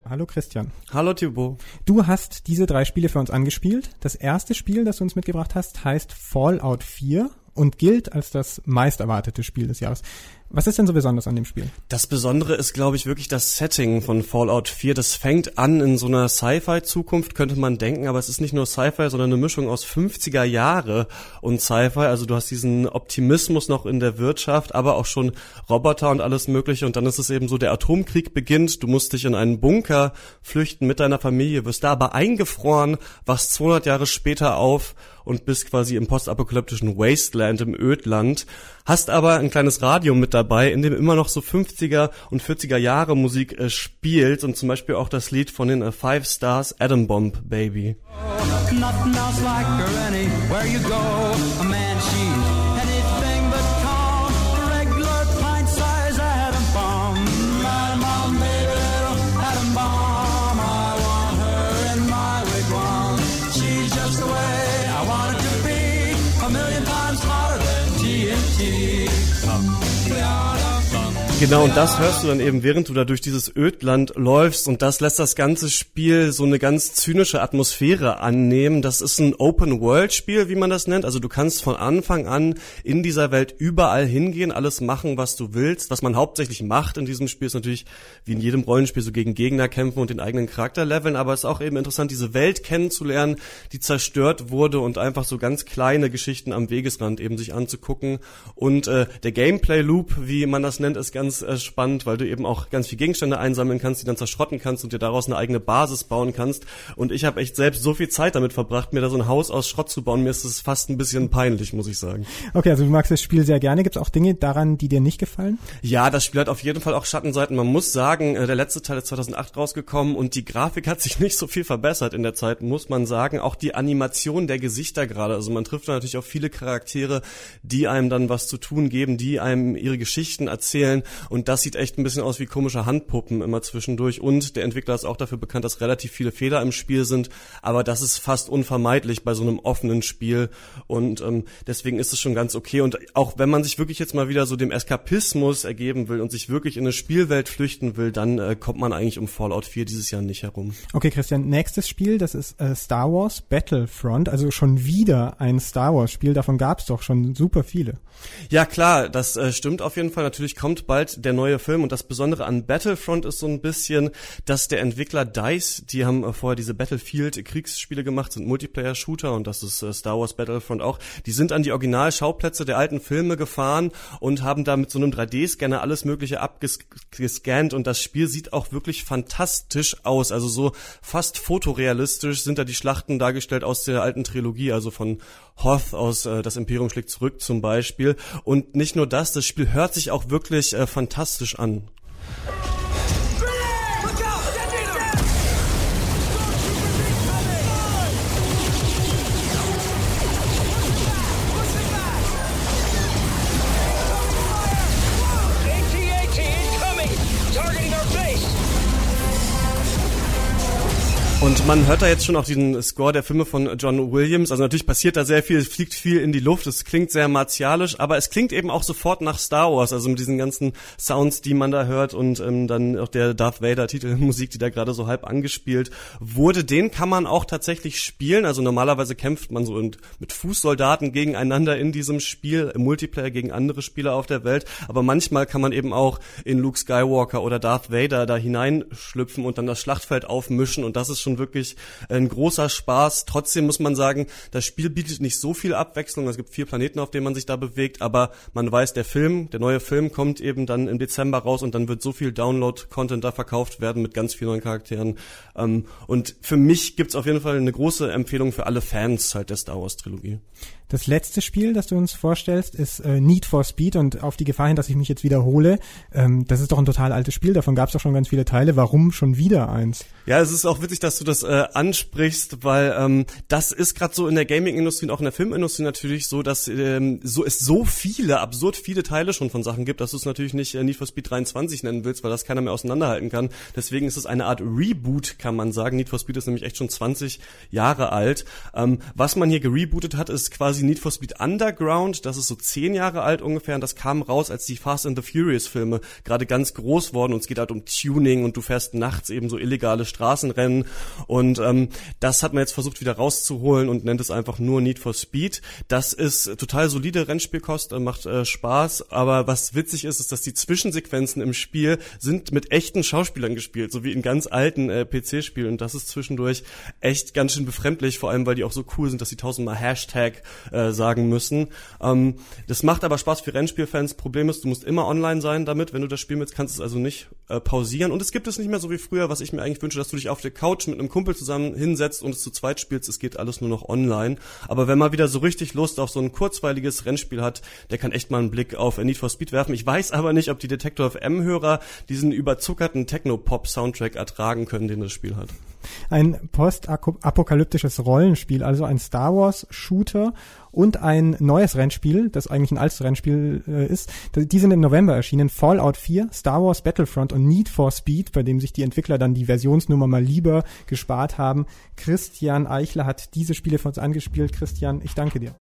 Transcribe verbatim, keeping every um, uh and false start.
Hallo Christian. Hallo Thibaut. Du hast diese drei Spiele für uns angespielt. Das erste Spiel, das du uns mitgebracht hast, heißt Fallout vier und gilt als das meist erwartete Spiel des Jahres. Was ist denn so besonders an dem Spiel? Das Besondere ist, glaube ich, wirklich das Setting von Fallout vier. Das fängt an in so einer Sci-Fi-Zukunft, könnte man denken, aber es ist nicht nur Sci-Fi, sondern eine Mischung aus fünfziger Jahre und Sci-Fi. Also du hast diesen Optimismus noch in der Wirtschaft, aber auch schon Roboter und alles Mögliche. Und dann ist es eben so, der Atomkrieg beginnt, du musst dich in einen Bunker flüchten mit deiner Familie, wirst da aber eingefroren, wachst zweihundert Jahre später auf und bist quasi im postapokalyptischen Wasteland, im Ödland, hast aber ein kleines Radio mit dabei, in dem immer noch so fünfziger und vierziger Jahre Musik äh, spielt und zum Beispiel auch das Lied von den äh, Five Stars, Atom Bomb Baby. Nothing else like her anywhere you go, a man she's anything but calm, a regular pint size atom bomb, atom bomb baby, little atom bomb, I want her in my wigwam, she's just the way I want it to be, a million times hotter than T N T. Genau, und das hörst du dann eben, während du da durch dieses Ödland läufst, und das lässt das ganze Spiel so eine ganz zynische Atmosphäre annehmen. Das ist ein Open-World-Spiel, wie man das nennt. Also du kannst von Anfang an in dieser Welt überall hingehen, alles machen, was du willst. Was man hauptsächlich macht in diesem Spiel ist natürlich, wie in jedem Rollenspiel, so gegen Gegner kämpfen und den eigenen Charakter leveln, aber es ist auch eben interessant, diese Welt kennenzulernen, die zerstört wurde, und einfach so ganz kleine Geschichten am Wegesrand eben sich anzugucken. Und äh, der Gameplay-Loop, wie man das nennt, ist ganz spannend, weil du eben auch ganz viel Gegenstände einsammeln kannst, die dann zerschrotten kannst und dir daraus eine eigene Basis bauen kannst. Und ich habe echt selbst so viel Zeit damit verbracht, mir da so ein Haus aus Schrott zu bauen. Mir ist es fast ein bisschen peinlich, muss ich sagen. Okay, also du magst das Spiel sehr gerne. Gibt es auch Dinge daran, die dir nicht gefallen? Ja, das Spiel hat auf jeden Fall auch Schattenseiten. Man muss sagen, der letzte Teil ist zweitausendacht rausgekommen und die Grafik hat sich nicht so viel verbessert in der Zeit, muss man sagen. Auch die Animation der Gesichter gerade. Also man trifft da natürlich auf viele Charaktere, die einem dann was zu tun geben, die einem ihre Geschichten erzählen. Und das sieht echt ein bisschen aus wie komische Handpuppen immer zwischendurch. Und der Entwickler ist auch dafür bekannt, dass relativ viele Fehler im Spiel sind. Aber das ist fast unvermeidlich bei so einem offenen Spiel. Und ähm, deswegen ist es schon ganz okay. Und auch wenn man sich wirklich jetzt mal wieder so dem Eskapismus ergeben will und sich wirklich in eine Spielwelt flüchten will, dann äh, kommt man eigentlich um Fallout vier dieses Jahr nicht herum. Okay, Christian, nächstes Spiel, das ist äh, Star Wars Battlefront. Also schon wieder ein Star Wars Spiel. Davon gab es doch schon super viele. Ja klar, das äh, stimmt auf jeden Fall. Natürlich kommt bald der neue Film, und das Besondere an Battlefront ist so ein bisschen, dass der Entwickler DICE, die haben äh, vorher diese Battlefield-Kriegsspiele gemacht, sind Multiplayer-Shooter, und das ist äh, Star Wars Battlefront auch, die sind an die Originalschauplätze der alten Filme gefahren und haben da mit so einem drei D-Scanner alles Mögliche abgescannt, und das Spiel sieht auch wirklich fantastisch aus, also so fast fotorealistisch sind da die Schlachten dargestellt aus der alten Trilogie, also von Hoth aus äh, Das Imperium schlägt zurück zum Beispiel. Und nicht nur das, das Spiel hört sich auch wirklich äh, fantastisch an. Und man hört da jetzt schon auch diesen Score der Filme von John Williams. Also natürlich passiert da sehr viel, es fliegt viel in die Luft, es klingt sehr martialisch, aber es klingt eben auch sofort nach Star Wars, also mit diesen ganzen Sounds, die man da hört, und ähm, dann auch der Darth Vader-Titelmusik, die da gerade so halb angespielt wurde. Den kann man auch tatsächlich spielen. Also normalerweise kämpft man so mit Fußsoldaten gegeneinander in diesem Spiel, im Multiplayer gegen andere Spieler auf der Welt. Aber manchmal kann man eben auch in Luke Skywalker oder Darth Vader da hineinschlüpfen und dann das Schlachtfeld aufmischen, und das ist schon wirklich ein großer Spaß. Trotzdem muss man sagen, das Spiel bietet nicht so viel Abwechslung. Es gibt vier Planeten, auf denen man sich da bewegt, aber man weiß, der Film, der neue Film kommt eben dann im Dezember raus, und dann wird so viel Download-Content da verkauft werden mit ganz vielen neuen Charakteren. Und für mich gibt's auf jeden Fall eine große Empfehlung für alle Fans halt der Star Wars-Trilogie. Das letzte Spiel, das du uns vorstellst, ist äh, Need for Speed, und auf die Gefahr hin, dass ich mich jetzt wiederhole, ähm, das ist doch ein total altes Spiel, davon gab es doch schon ganz viele Teile. Warum schon wieder eins? Ja, es ist auch witzig, dass du das äh, ansprichst, weil ähm, das ist gerade so in der Gaming-Industrie und auch in der Filmindustrie natürlich so, dass ähm, so es so viele, absurd viele Teile schon von Sachen gibt, dass du es natürlich nicht äh, Need for Speed dreiundzwanzig nennen willst, weil das keiner mehr auseinanderhalten kann. Deswegen ist es eine Art Reboot, kann man sagen. Need for Speed ist nämlich echt schon zwanzig Jahre alt. Ähm, was man hier gerebootet hat, ist quasi quasi Need for Speed Underground, das ist so zehn Jahre alt ungefähr und das kam raus, als die Fast and the Furious Filme gerade ganz groß wurden und es geht halt um Tuning und du fährst nachts eben so illegale Straßenrennen und ähm, das hat man jetzt versucht wieder rauszuholen und nennt es einfach nur Need for Speed. Das ist total solide Rennspielkost, macht äh, Spaß, aber was witzig ist, ist, dass die Zwischensequenzen im Spiel sind mit echten Schauspielern gespielt, so wie in ganz alten äh, P C-Spielen und das ist zwischendurch echt ganz schön befremdlich, vor allem, weil die auch so cool sind, dass sie tausendmal Hashtag äh, sagen müssen. Ähm, das macht aber Spaß für Rennspielfans. Problem ist, du musst immer online sein damit, wenn du das Spiel willst, kannst du es also nicht äh, pausieren und es gibt es nicht mehr so wie früher, was ich mir eigentlich wünsche, dass du dich auf der Couch mit einem Kumpel zusammen hinsetzt und es zu zweit spielst, es geht alles nur noch online. Aber wenn man wieder so richtig Lust auf so ein kurzweiliges Rennspiel hat, der kann echt mal einen Blick auf Need for Speed werfen. Ich weiß aber nicht, ob die Detektor F M-Hörer diesen überzuckerten Techno-Pop-Soundtrack ertragen können, den das Spiel hat. Ein postapokalyptisches Rollenspiel, also ein Star Wars Shooter und ein neues Rennspiel, das eigentlich ein altes Rennspiel äh, ist. Die sind im November erschienen. Fallout vier, Star Wars Battlefront und Need for Speed, bei dem sich die Entwickler dann die Versionsnummer mal lieber gespart haben. Christian Eichler hat diese Spiele für uns angespielt. Christian, ich danke dir.